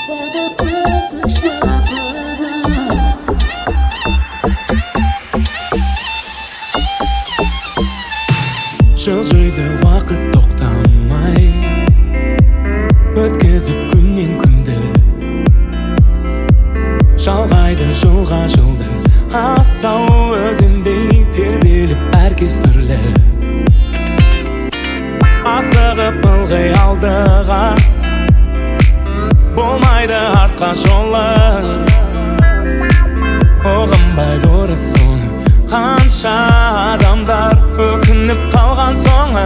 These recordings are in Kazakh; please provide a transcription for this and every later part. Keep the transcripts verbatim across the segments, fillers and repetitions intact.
Жылжиды уақыт тоқтамай, өткізіп күннен күнді, жалғайды жылға жылды. Асау өзіндей тербеліп әркез түрлі, асығып ылғи алдыға, болмайды артқа жолы. Оғынбай дұрыс соны қанша адамдар өкініп қалған соңы.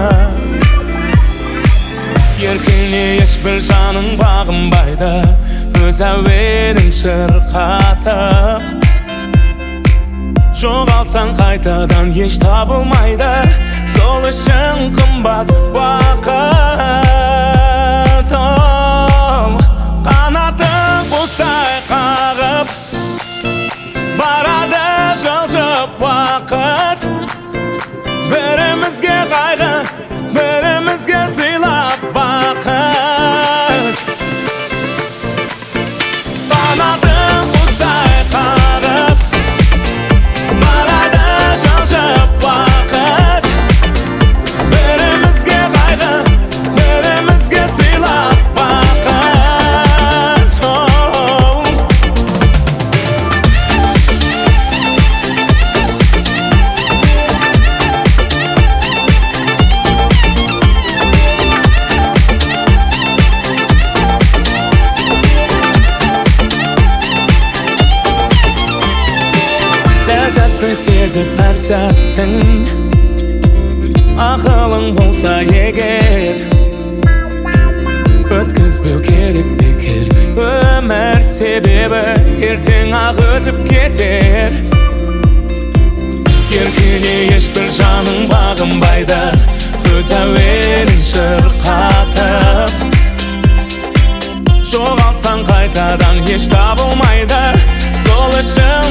Еркіне ешбір жаның бағынбайды, өз әуенің шырқатып. Жоғалтсаң қайтадан еш табылмайды, сол үшін қымбат уақыт. Ол қанатын бұлсай қағып, барады жылжып уақыт. Бірімізге қайғы, бірімізге сыйлап бақыт. Қанатын бұлсай қағып, барады жылжып уақыт. Бірімізге қайғы, бірімізге сыйлап бақыт. Ләззатты сезіп әр сәттің, ақылың болса егер, өткізбеу керек бекер өмір, себебі ертең ақ өтіп кетер. Еркіне ешбір жаның бағынбайды, өз әуенің шырқатып. Жоғалтсаң қайтадан еш табылмайды, сол үшін